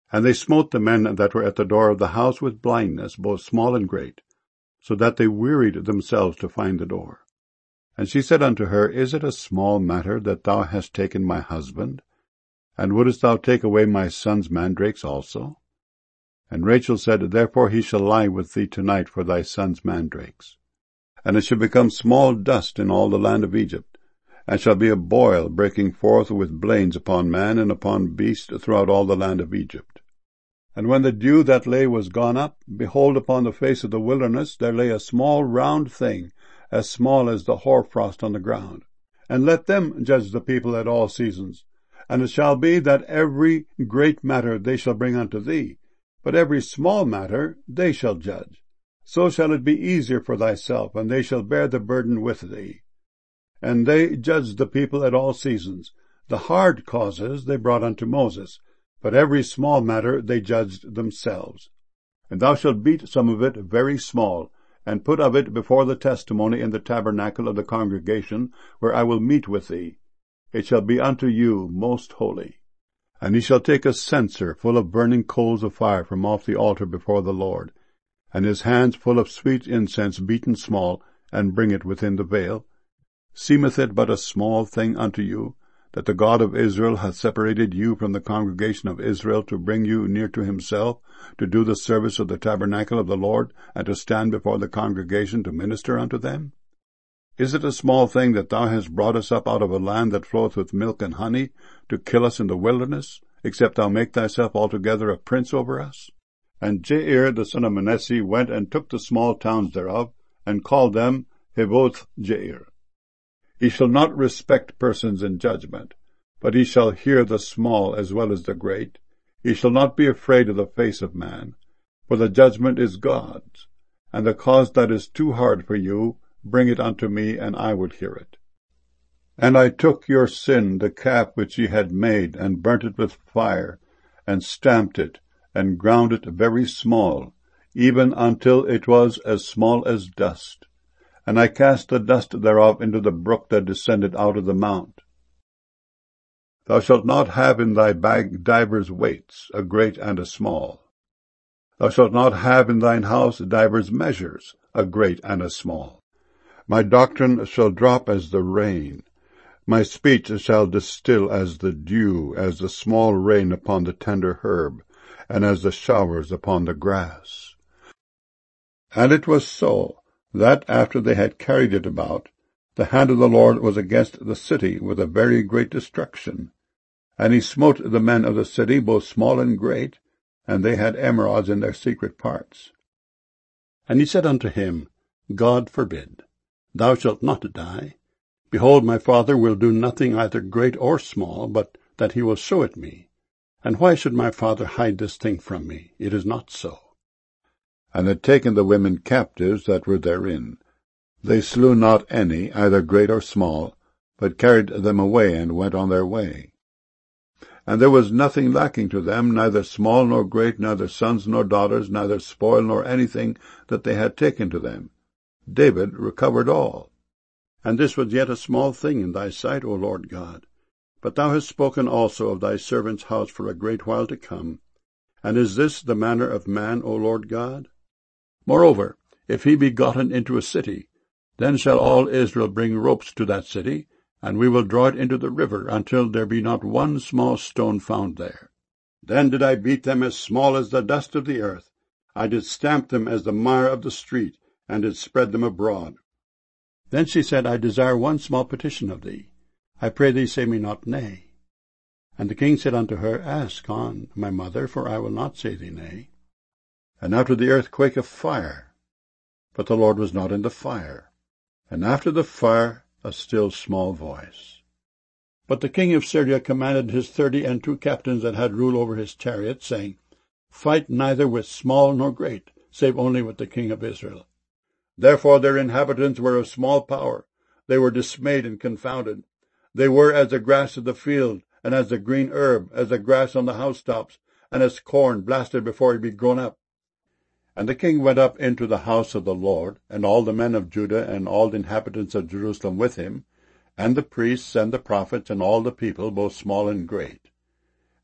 And they smote the men that were at the door of the house with blindness, both small and great, so that they wearied themselves to find the door. And she said unto her, Is it a small matter that thou hast taken my husband? And wouldest thou take away my son's mandrakes also? And Rachel said, Therefore he shall lie with thee tonight for thy son's mandrakes. And it shall become small dust in all the land of Egypt, and shall be a boil breaking forth with blains upon man and upon beast throughout all the land of Egypt. And when the dew that lay was gone up, behold, upon the face of the wilderness there lay a small round thing, as small as the hoarfrost on the ground. And let them judge the people at all seasons. And it shall be that every great matter they shall bring unto thee, but every small matter they shall judge. So shall it be easier for thyself, and they shall bear the burden with thee. And they judged the people at all seasons. The hard causes they brought unto Moses, but every small matter they judged themselves. And thou shalt beat some of it very small, and put of it before the testimony in the tabernacle of the congregation, where I will meet with thee. It shall be unto you most holy. And he shall take a censer full of burning coals of fire from off the altar before the Lord, and his hands full of sweet incense beaten small, and bring it within the veil. Seemeth it but a small thing unto you, that the God of Israel hath separated you from the congregation of Israel to bring you near to himself, to do the service of the tabernacle of the Lord, and to stand before the congregation to minister unto them? Is it a small thing that thou hast brought us up out of a land that floweth with milk and honey, to kill us in the wilderness, except thou make thyself altogether a prince over us? And Jair the son of Manasseh went and took the small towns thereof, and called them Havoth Jair. He shall not respect persons in judgment, but he shall hear the small as well as the great. He shall not be afraid of the face of man, for the judgment is God's. And the cause that is too hard for you, bring it unto me, and I will hear it. And I took your sin, the calf which ye had made, and burnt it with fire, and stamped it, and ground it very small, even until it was as small as dust. And I cast the dust thereof into the brook that descended out of the mount. Thou shalt not have in thy bag divers weights, a great and a small. Thou shalt not have in thine house divers measures, a great and a small. My doctrine shall drop as the rain. My speech shall distill as the dew, as the small rain upon the tender herb, and as the showers upon the grass. And it was so, that after they had carried it about, the hand of the Lord was against the city with a very great destruction. And he smote the men of the city, both small and great, and they had emerods in their secret parts. And he said unto him, God forbid. Thou shalt not die. Behold, my father will do nothing either great or small, but that he will show it me. And why should my father hide this thing from me? It is not so. And had taken the women captives that were therein. They slew not any, either great or small, but carried them away, and went on their way. And there was nothing lacking to them, neither small nor great, neither sons nor daughters, neither spoil nor anything that they had taken to them. David recovered all. And this was yet a small thing in thy sight, O Lord God. But thou hast spoken also of thy servant's house for a great while to come. And is this the manner of man, O Lord God? Moreover, if he be gotten into a city, then shall all Israel bring ropes to that city, and we will draw it into the river, until there be not one small stone found there. Then did I beat them as small as the dust of the earth. I did stamp them as the mire of the street, and did spread them abroad. Then she said, I desire one small petition of thee. I pray thee, say me not nay. And the king said unto her, Ask on, my mother, for I will not say thee nay. And after the earthquake a fire, but the Lord was not in the fire. And after the fire a still small voice. But the king of Syria commanded his 32 captains that had rule over his chariots, saying, Fight neither with small nor great, save only with the king of Israel. Therefore their inhabitants were of small power. They were dismayed and confounded. They were as the grass of the field, and as the green herb, as the grass on the housetops, and as corn blasted before it be grown up. And the king went up into the house of the Lord, and all the men of Judah, and all the inhabitants of Jerusalem with him, and the priests, and the prophets, and all the people, both small and great.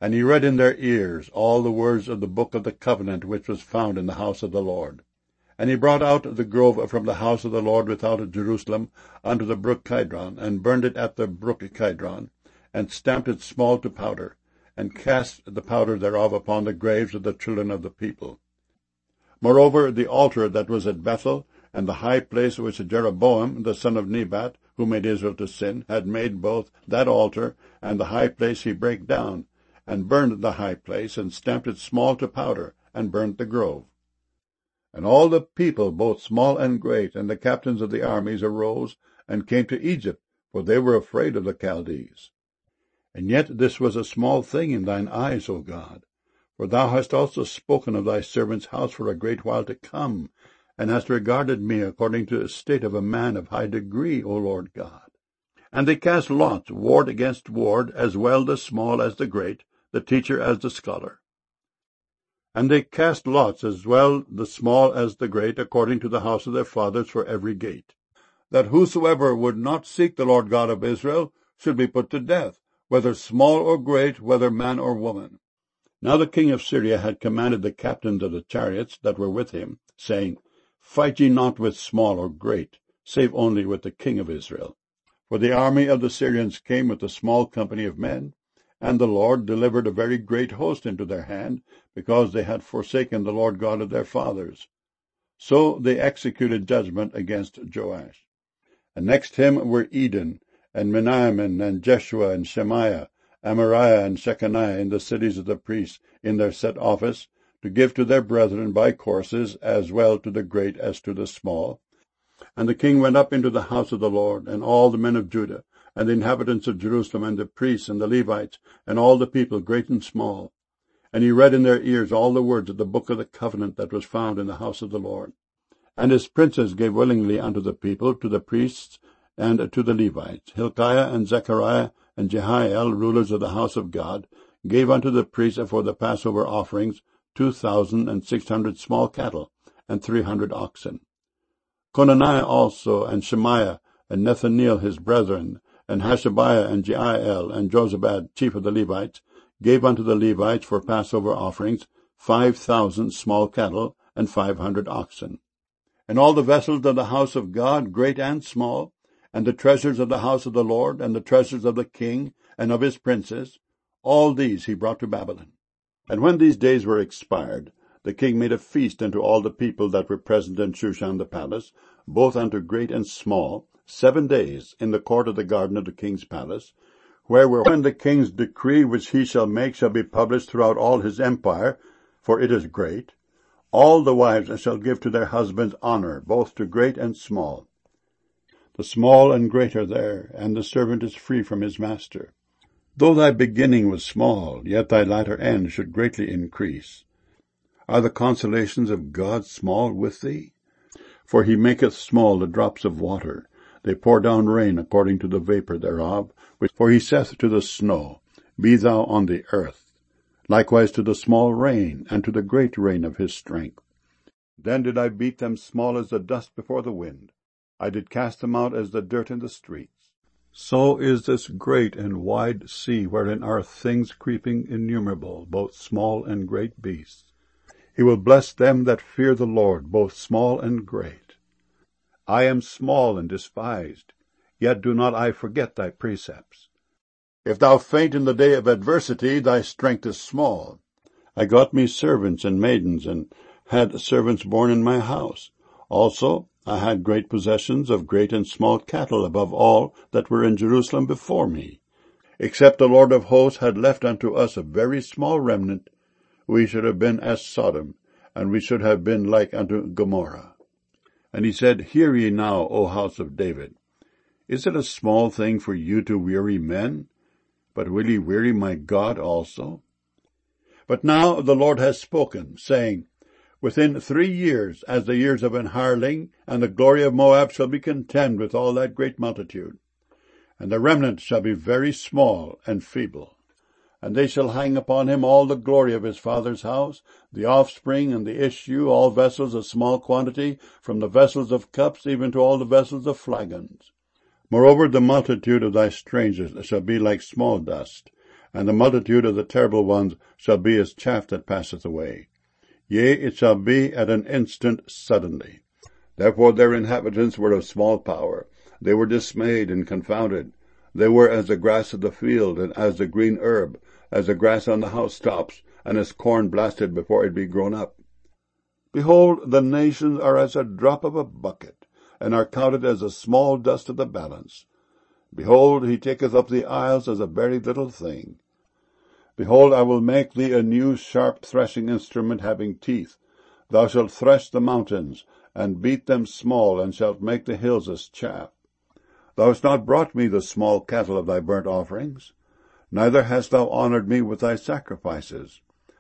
And he read in their ears all the words of the book of the covenant which was found in the house of the Lord. And he brought out the grove from the house of the Lord without Jerusalem unto the brook Kidron, and burned it at the brook Kidron, and stamped it small to powder, and cast the powder thereof upon the graves of the children of the people. Moreover, the altar that was at Bethel, and the high place which Jeroboam the son of Nebat, who made Israel to sin, had made, both that altar and the high place he brake down, and burned the high place, and stamped it small to powder, and burnt the grove. And all the people, both small and great, and the captains of the armies, arose, and came to Egypt, for they were afraid of the Chaldees. And yet this was a small thing in thine eyes, O God, for thou hast also spoken of thy servant's house for a great while to come, and hast regarded me according to the estate of a man of high degree, O Lord God. And they cast lots, ward against ward, as well the small as the great, the teacher as the scholar. And they cast lots, as well the small as the great, according to the house of their fathers, for every gate, that whosoever would not seek the Lord God of Israel should be put to death, whether small or great, whether man or woman. Now the king of Syria had commanded the captains of the chariots that were with him, saying, Fight ye not with small or great, save only with the king of Israel. For the army of the Syrians came with a small company of men, and the Lord delivered a very great host into their hand, because they had forsaken the Lord God of their fathers. So they executed judgment against Joash. And next him were Eden, and Meniamin, and Jeshua, and Shemaiah, Amariah, and Shechaniah, in the cities of the priests, in their set office, to give to their brethren by courses, as well to the great as to the small. And the king went up into the house of the Lord, and all the men of Judah, and the inhabitants of Jerusalem, and the priests, and the Levites, and all the people, great and small. And he read in their ears all the words of the book of the covenant that was found in the house of the Lord. And his princes gave willingly unto the people, to the priests, and to the Levites. Hilkiah and Zechariah and Jehiel, rulers of the house of God, gave unto the priests for the Passover offerings 2,600 small cattle, and 300 oxen. Conaniah also, and Shemaiah, and Nethaneel his brethren, and Hashabiah, and Jeiel, and Jozabad, chief of the Levites, gave unto the Levites for Passover offerings 5,000 small cattle, and 500 oxen. And all the vessels of the house of God, great and small, and the treasures of the house of the Lord, and the treasures of the king, and of his princes, all these he brought to Babylon. And when these days were expired, the king made a feast unto all the people that were present in Shushan the palace, both unto great and small, 7 days, in the court of the garden of the king's palace, where when the king's decree which he shall make shall be published throughout all his empire, for it is great, all the wives shall give to their husbands honor, both to great and small. The small and great are there, and the servant is free from his master. Though thy beginning was small, yet thy latter end should greatly increase. Are the consolations of God small with thee? For he maketh small the drops of water. They pour down rain according to the vapor thereof. For he saith to the snow, Be thou on the earth. Likewise to the small rain, and to the great rain of his strength. Then did I beat them small as the dust before the wind. I did cast them out as the dirt in the streets. So is this great and wide sea, wherein are things creeping innumerable, both small and great beasts. He will bless them that fear the Lord, both small and great. I am small and despised, yet do not I forget thy precepts. If thou faint in the day of adversity, thy strength is small. I got me servants and maidens, and had servants born in my house. Also I had great possessions of great and small cattle above all that were in Jerusalem before me. Except the Lord of hosts had left unto us a very small remnant, we should have been as Sodom, and we should have been like unto Gomorrah. And he said, Hear ye now, O house of David. Is it a small thing for you to weary men? But will ye weary my God also? But now the Lord has spoken, saying, Within 3 years, as the years of an hireling, and the glory of Moab shall be contemned with all that great multitude. And the remnant shall be very small and feeble. And they shall hang upon him all the glory of his father's house, the offspring and the issue, all vessels of small quantity, from the vessels of cups even to all the vessels of flagons. Moreover, the multitude of thy strangers shall be like small dust, and the multitude of the terrible ones shall be as chaff that passeth away. Yea, it shall be at an instant suddenly. Therefore their inhabitants were of small power. They were dismayed and confounded. They were as the grass of the field, and as the green herb, as the grass on the housetops, and as corn blasted before it be grown up. Behold, the nations are as a drop of a bucket, and are counted as the small dust of the balance. Behold, he taketh up the isles as a very little thing. Behold, I will make thee a new sharp threshing instrument having teeth. Thou shalt thresh the mountains, and beat them small, and shalt make the hills as chaff. Thou hast not brought me the small cattle of thy burnt offerings, neither hast thou honored me with thy sacrifices.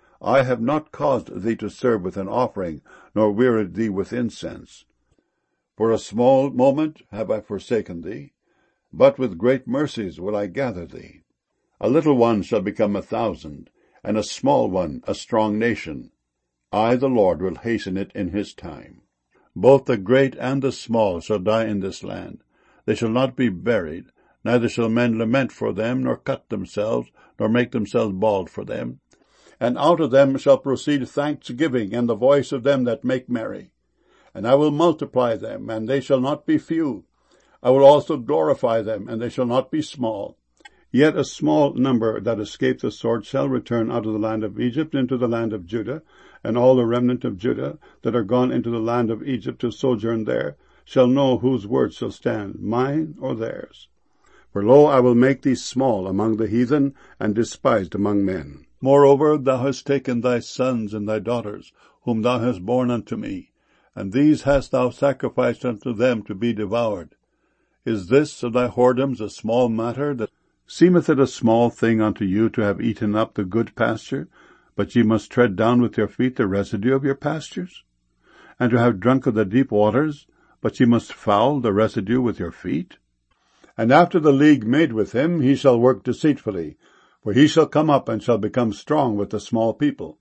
I have not caused thee to serve with an offering, nor wearied thee with incense. For a small moment have I forsaken thee, but with great mercies will I gather thee. A little one shall become 1,000, and a small one a strong nation. I, the Lord, will hasten it in his time. Both the great and the small shall die in this land. They shall not be buried, neither shall men lament for them, nor cut themselves, nor make themselves bald for them. And out of them shall proceed thanksgiving, and the voice of them that make merry. And I will multiply them, and they shall not be few. I will also glorify them, and they shall not be small. Yet a small number that escape the sword shall return out of the land of Egypt into the land of Judah, and all the remnant of Judah that are gone into the land of Egypt to sojourn there shall know whose word shall stand, mine or theirs. For lo, I will make thee small among the heathen, and despised among men. Moreover, thou hast taken thy sons and thy daughters, whom thou hast borne unto me, and these hast thou sacrificed unto them to be devoured. Is this of thy whoredoms a small matter? That seemeth it a small thing unto you to have eaten up the good pasture, but ye must tread down with your feet the residue of your pastures? And to have drunk of the deep waters, but ye must foul the residue with your feet? And after the league made with him, he shall work deceitfully, for he shall come up and shall become strong with the small people.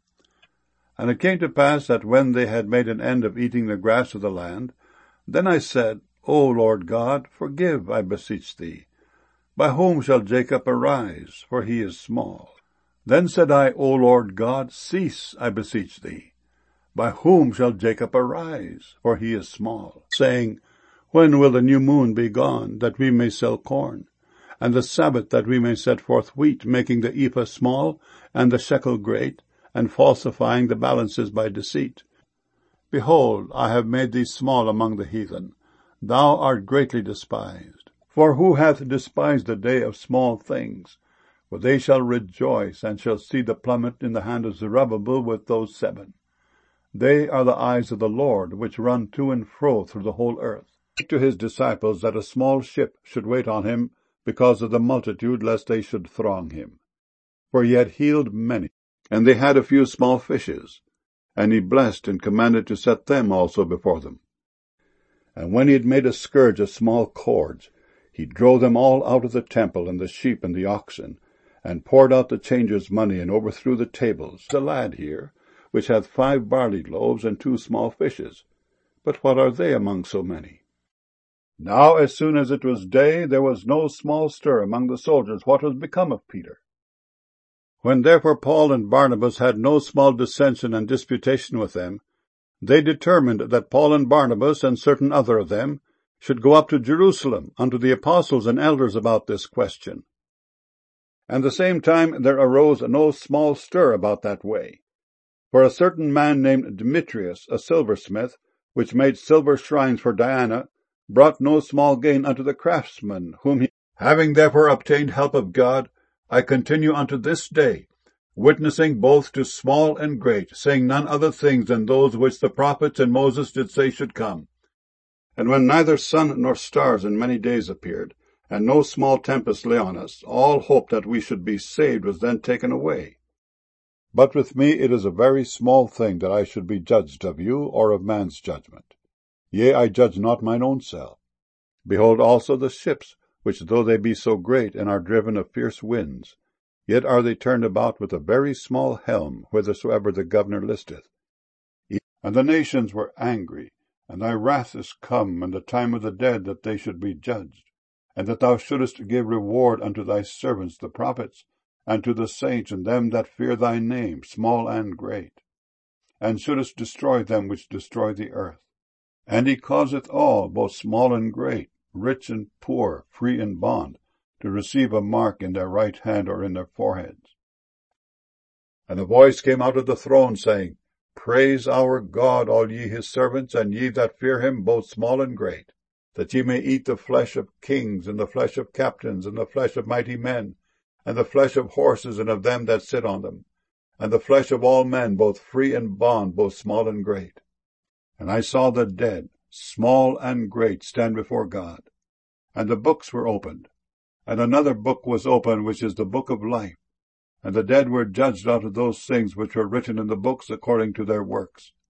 And it came to pass that when they had made an end of eating the grass of the land, then I said, O Lord God, forgive, I beseech thee. By whom shall Jacob arise? For he is small. Then said I, O Lord God, cease, I beseech thee. By whom shall Jacob arise? For he is small. Saying, when will the new moon be gone, that we may sell corn? And the Sabbath, that we may set forth wheat, making the ephah small, and the shekel great, and falsifying the balances by deceit. Behold, I have made thee small among the heathen. Thou art greatly despised. For who hath despised the day of small things? For they shall rejoice, and shall see the plummet in the hand of Zerubbabel with those 7. They are the eyes of the Lord, which run to and fro through the whole earth. Speak to his disciples that a small ship should wait on him, because of the multitude, lest they should throng him. For he had healed many, and they had a few small fishes, and he blessed and commanded to set them also before them. And when he had made a scourge of small cords, he drove them all out of the temple, and the sheep and the oxen, and poured out the changers' money, and overthrew the tables. A lad here, which hath 5 barley loaves and 2 small fishes. But what are they among so many? Now as soon as it was day, there was no small stir among the soldiers what was become of Peter. When therefore Paul and Barnabas had no small dissension and disputation with them, they determined that Paul and Barnabas and certain other of them should go up to Jerusalem unto the apostles and elders about this question. And the same time there arose no small stir about that way. For a certain man named Demetrius, a silversmith, which made silver shrines for Diana, brought no small gain unto the craftsmen, whom he, having therefore obtained help of God, I continue unto this day, witnessing both to small and great, saying none other things than those which the prophets and Moses did say should come. And when neither sun nor stars in many days appeared, and no small tempest lay on us, all hope that we should be saved was then taken away. But with me it is a very small thing that I should be judged of you, or of man's judgment. Yea, I judge not mine own self. Behold also the ships, which though they be so great, and are driven of fierce winds, yet are they turned about with a very small helm, whithersoever the governor listeth. And the nations were angry, and thy wrath is come, and the time of the dead, that they should be judged, and that thou shouldest give reward unto thy servants the prophets, and to the saints and them that fear thy name, small and great, and shouldest destroy them which destroy the earth. And he causeth all, both small and great, rich and poor, free and bond, to receive a mark in their right hand or in their foreheads. And a voice came out of the throne, saying, Praise our God, all ye his servants, and ye that fear him, both small and great, that ye may eat the flesh of kings, and the flesh of captains, and the flesh of mighty men, and the flesh of horses, and of them that sit on them, and the flesh of all men, both free and bond, both small and great. And I saw the dead, small and great, stand before God. And the books were opened. And another book was opened, which is the book of life. And the dead were judged out of those things which were written in the books according to their works.